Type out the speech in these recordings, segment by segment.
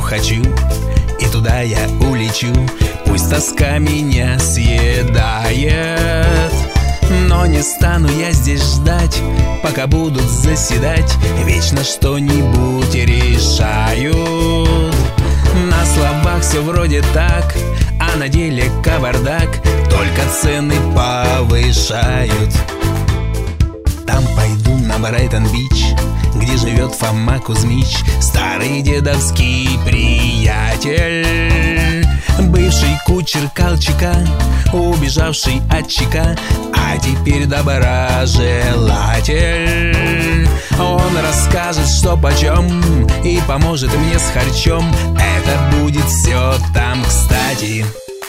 хочу, и туда я улечу. Пусть тоска меня съедает, но не стану я здесь ждать, пока будут заседать, вечно что-нибудь решают. На словах все вроде так, а на деле кавардак, только цены повышают. Там пойду на Брайтон-Бич, где живет Фома Кузьмич, старый дедовский приятель, бывший кучер Колчака, убежавший от ЧК, а теперь доброжелатель. Он расскажет, что почем, и поможет мне с харчом. Это будет все там, кстати.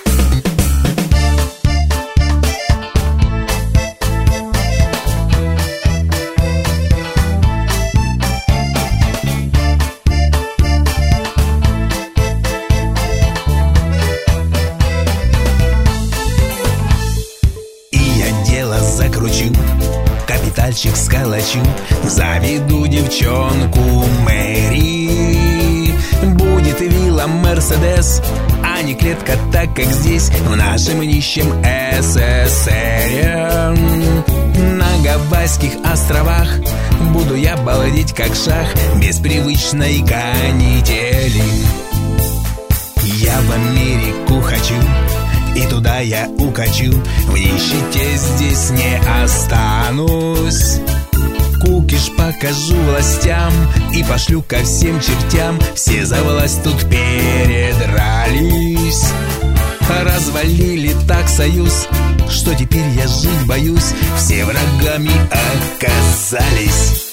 Закручу, капитальчик сколочу, заведу девчонку Мэри. Будет вилла Мерседес, а не клетка, так как здесь, в нашем нищем СССР. На Гавайских островах буду я балдеть как шах, без привычной канители. Я в Америку хочу, и туда я укачу, в нищете здесь не останусь. Кукиш покажу властям и пошлю ко всем чертям. Все за власть тут передрались, развалили так союз, что теперь я жить боюсь. Все врагами оказались.